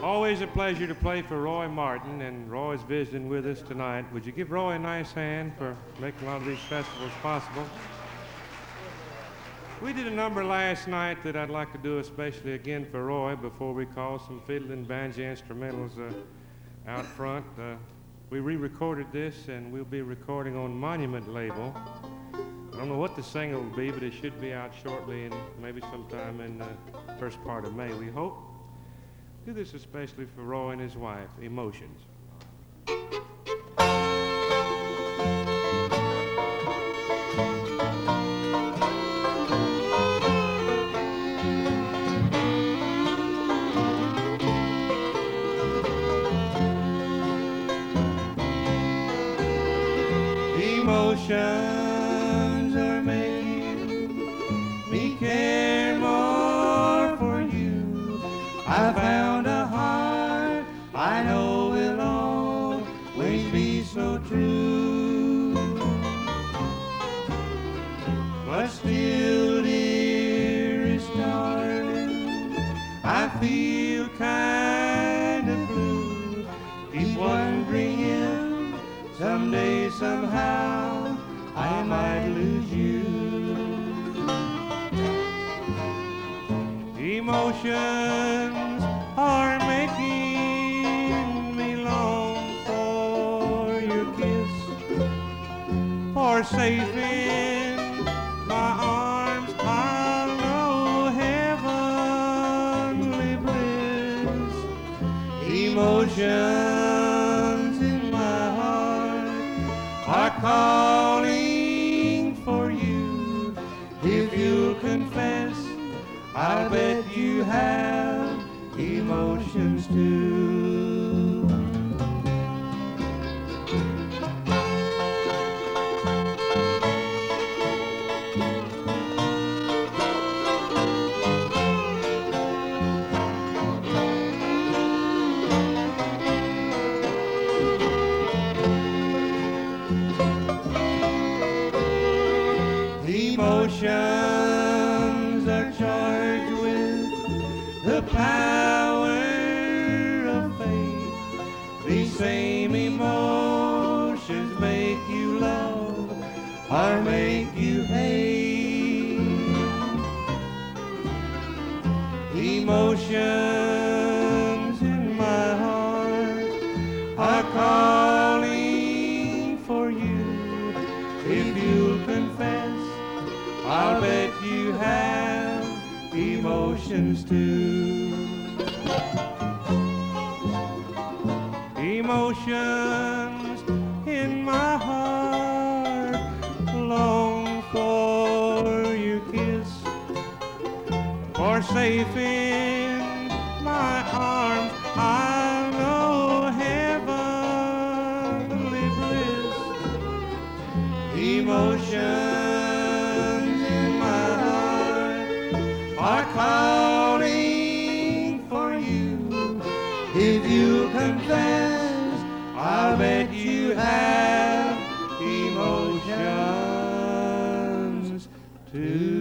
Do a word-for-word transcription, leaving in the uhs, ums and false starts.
Always a pleasure to play for Roy Martin, and Roy's visiting with us tonight. Would you give Roy a nice hand for making a lot of these festivals possible? We did a number last night that I'd like to do especially again for Roy before we call some fiddle and banjo instrumentals uh, out front. Uh, we re-recorded this, and we'll be recording on Monument label. I don't know what the single will be, but it should be out shortly, and maybe sometime in the first part of May, we hope. Do this especially for Roy and his wife, Emotions. Emotions are making me care more for you. I found a heart I know will always be so true. But still, dearest darling, I feel kind of blue. Keep wondering if someday, somehow, I might lose you. Emotions are making me long for your kiss, for safe in my arms I'll know heavenly bliss. Emotions in my heart are calling for you. If you'll confess, I bet you have emotions too. Emotions are charged with the power of faith. These same emotions make you love or make you hate. Emotions in my heart are calling for you. If you'll confess, I'll bet you have emotions too. Emotions in my heart long for your kiss, for safe in my arms I'll know heavenly bliss. Emotions are calling for you. If you confess, I'll bet you have emotions too.